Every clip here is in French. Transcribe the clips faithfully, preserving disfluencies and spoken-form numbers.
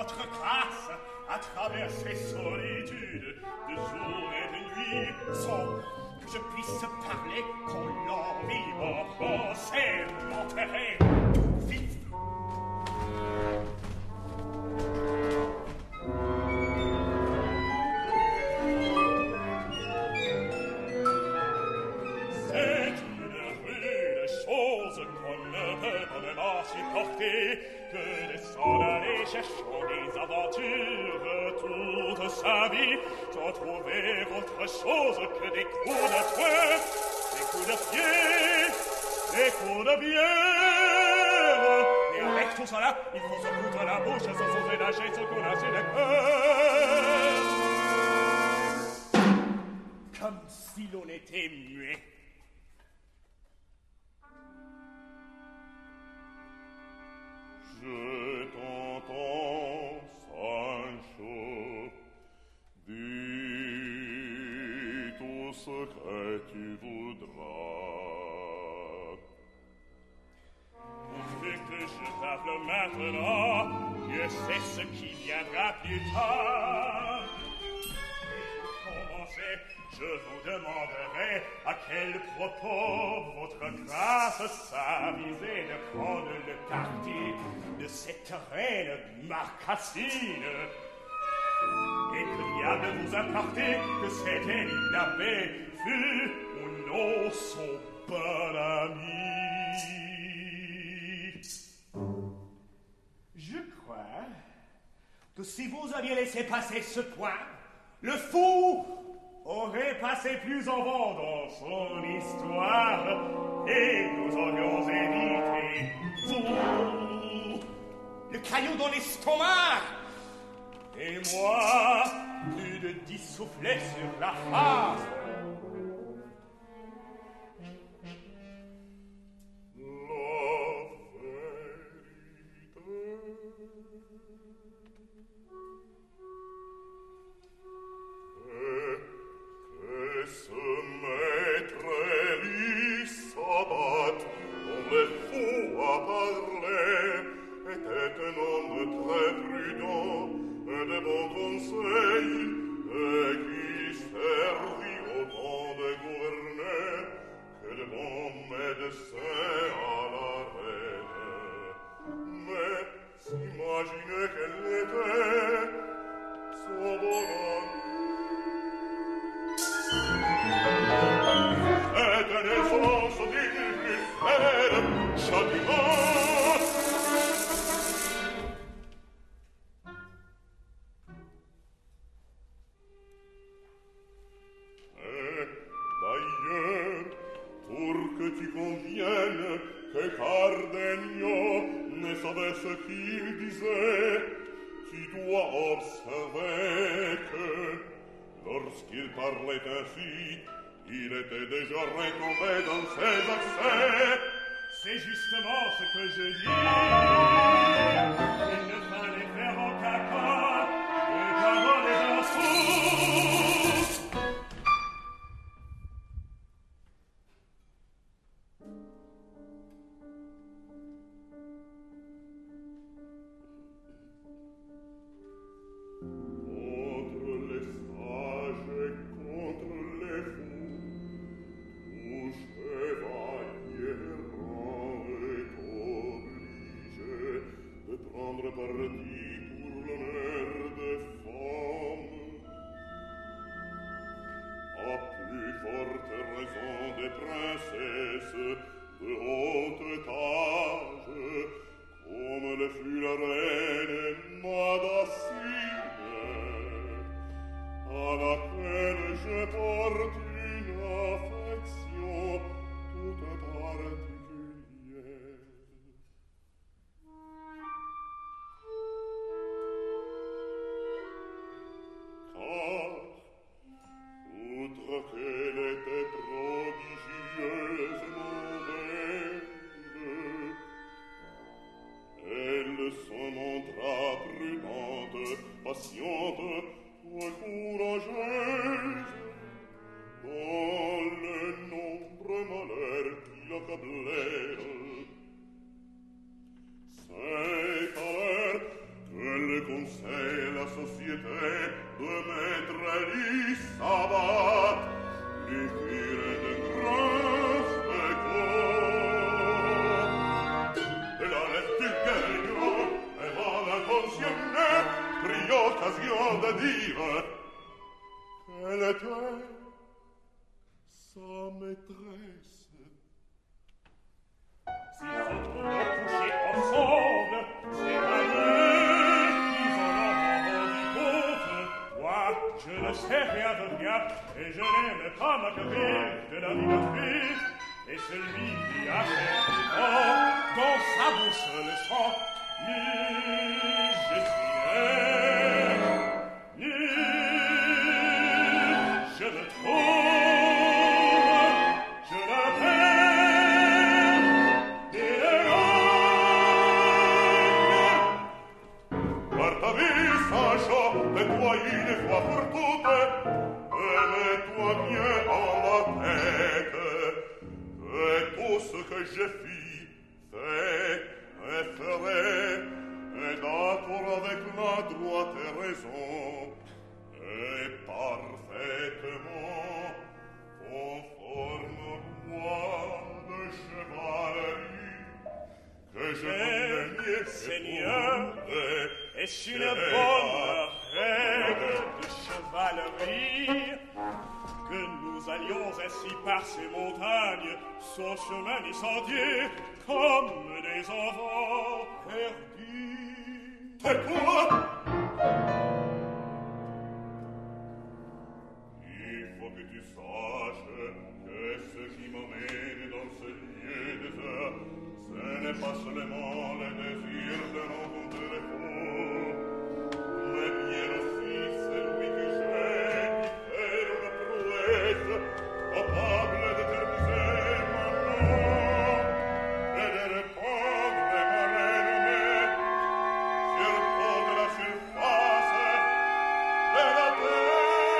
votre grâce, à travers ces solitudes de jour et de nuit, sans que je puisse parler, qu'on l'envie, mon pensée, m'enterrer, vite. C'est une rude chose qu'on ne peut pas supporter que de s'en aller cherchant des aventures toute sa vie, sans trouver autre chose que des coups de poing, des coups de pied, des coups de bière. Et avec tout cela, il faut se foutre la bouche sans oser lâcher ce qu'on a sur le cœur. Comme si l'on était muet. Je t'entends, Sancho, dis tout ce que tu voudras. Pourvu que je parle maintenant, je sais ce qui viendra plus tard. Pour commencer, je vous demanderai à quel propos votre grâce s'avisait de prendre le parti de cette reine Marcassine. Et que diable vous importait que cette Élisabeth fût ou non son bon ami? Je crois que si vous aviez laissé passer ce point, le fou aurait passé plus avant dans son histoire et nous aurions évité, vous, le caillou dans l'estomac, et moi, plus de dix soufflets sur la face. C'est alors que le conseil, la société de mettre l'y sabbat, les filles d'un grand spectacle. Et la lettre du gagnant, et va l'intentionner, prit occasion de dire qu'elle était sa maîtresse. S'ils sont couchés ensemble, c'est à eux qu'ils en ont rendu compte. Moi, je ne sais rien de rien, et je n'aime pas m'accaper de la vie d'autrui. Et celui qui a fait des morts dans sa bouche le sang, ni je suis ni je me trouve, je le perds. Tais-toi une fois pour toutes, et mets-toi bien en la tête que tout ce que je fis, fait et ferai, est d'accord avec la droite raison, et parfaitement conforme au roi de chevalerie que je connais, Seigneur, est-ce une bonne règle de chevalerie que nous allions ainsi par ces montagnes, son chemin incendié, comme des enfants perdus? Tais-toi! Il faut que tu saches que ce qui m'emmène dans ce lieu désert, ce n'est pas seulement le désir de rencontrer les fous, mais bien aussi celui que j'ai qui fait une prouesse capable d'éterniser mon nom et de répandre ma renommée sur toute la surface de la terre.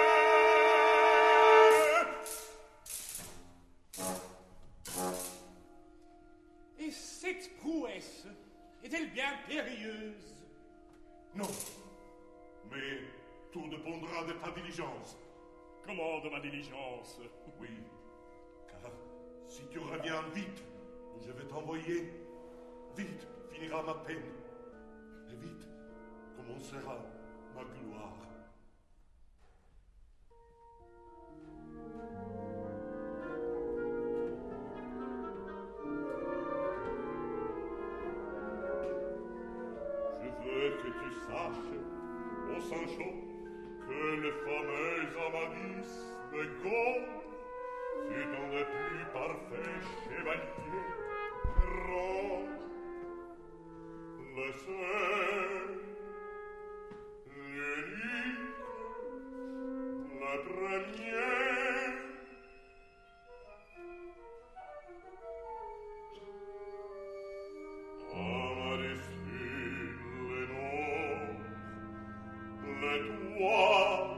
Et cette prouesse est-elle bien périlleuse? Non, mais tout dépendra de ta diligence. Comment de ma diligence? Oui, car si tu reviens vite, je vais t'envoyer. Vite finira ma peine, et vite commencera ma gloire. Je veux que tu saches, ô Sancho, que le fameux Amadis de Gaulle fut un des plus parfaits chevaliers, grand, le seul, l'unique, le premier. Amadis fut le nom, le toi,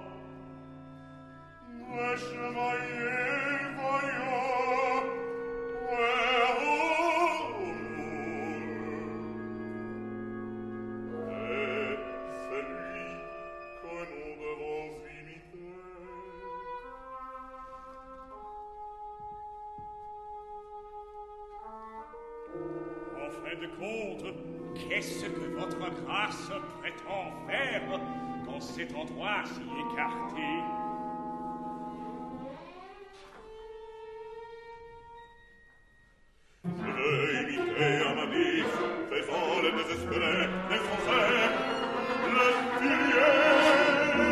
le chevalier vaillant, et celui que nous devons imiter. En fin de compte, qu'est-ce que votre grâce prétend faire dans cet endroit si écarté? Je veux imiter Amadis, faisant le désespéré, défoncer le furieux.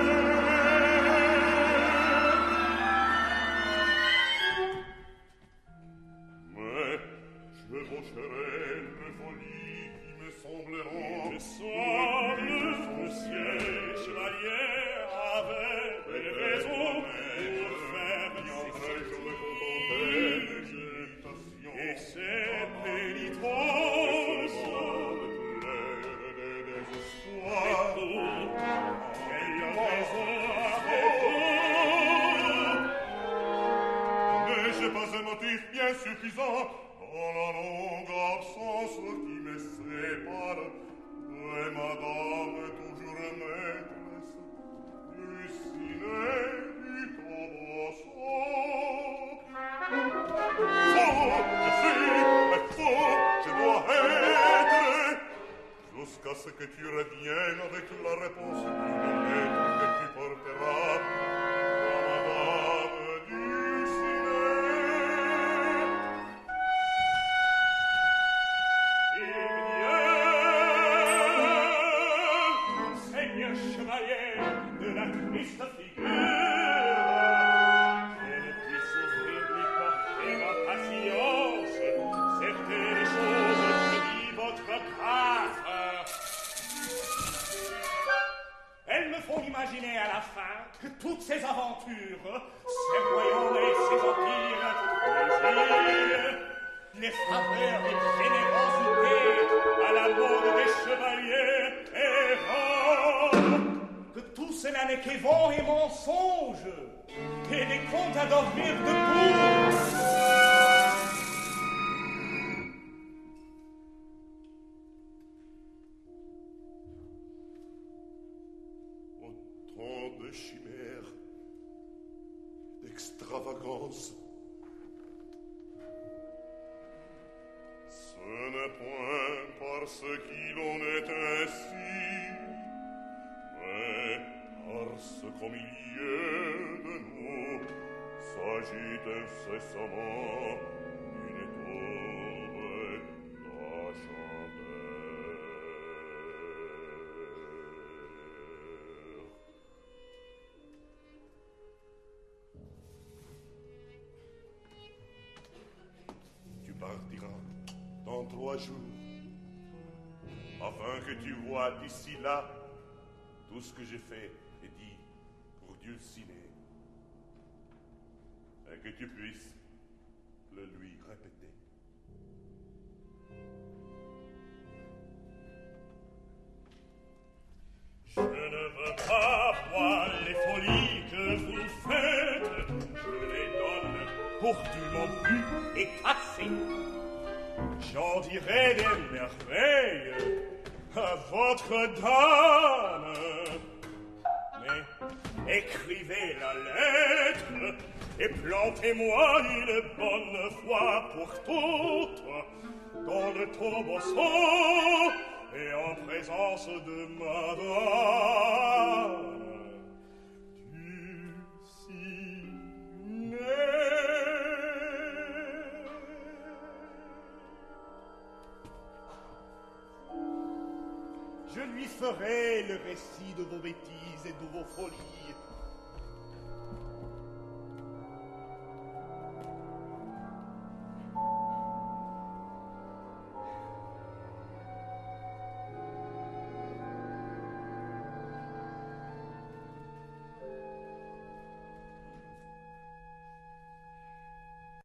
Mais je chercherai une folie qui me sembleront. Il me semble, monsieur chevalier, avec les réponse d'une lettre que tu porteras à Madame Dulcinea. Eh bien, Seigneur chevalier de la triste figure, je ne puis souffrir lui porter ma patience certaines choses que dit votre grâce. Elles me font imaginer à la fin que toutes ces aventures, ces royaumes et ces empires, les îles, les faveurs et générosité à la mode des chevaliers errants, que tout cela n'est qu'évent et mensonge, et des contes à dormir debout. Autant de chimères, d'extravagances. Ce n'est point parce qu'il en est ainsi, mais parce qu'au milieu de nous s'agite incessamment une tourbe la chandelle. Tu partiras dans trois jours, afin que tu vois d'ici là tout ce que j'ai fait et dit pour Dulcinée, et que tu puisses le lui répéter. Je ne veux pas voir les folies que vous faites, je les donne pour dûment bu et cassé. J'en dirai des merveilles à votre dame, mais écrivez la lettre et plantez-moi une bonne fois pour toutes dans le tombeau et en présence de madame Dulcinea. Je lui ferai le récit de vos bêtises et de vos folies